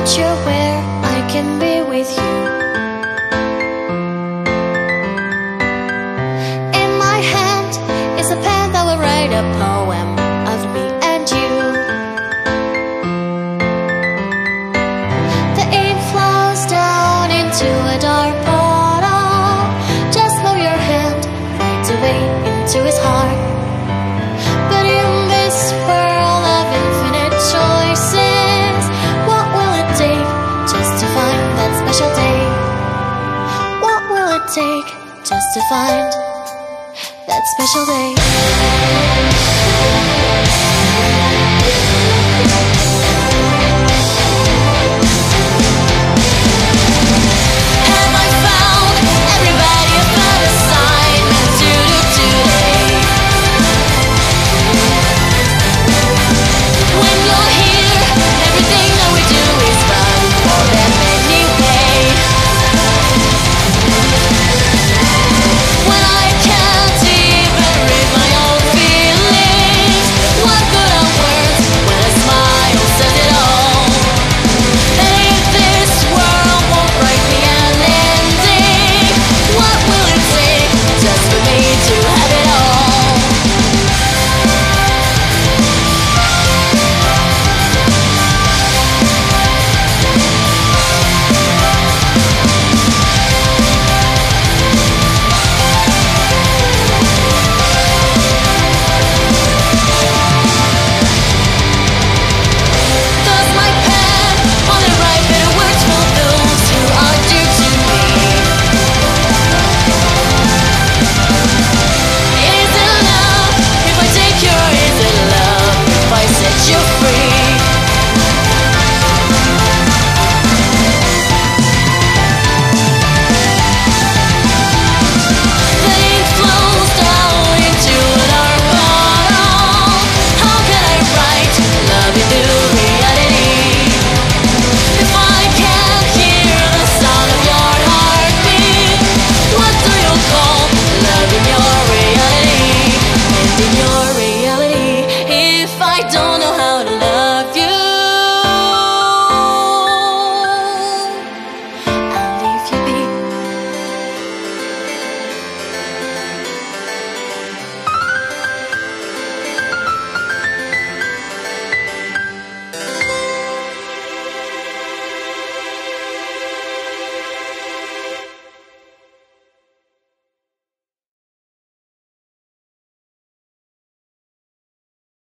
future where I can be with you. In my hand is a pen that will write a poem of me and you. The ink flows down into a dark bottle. Just move your hand right away into his heart. But in this world of infinite choices, what will it take just to find that special day? What will it take just to find that special day?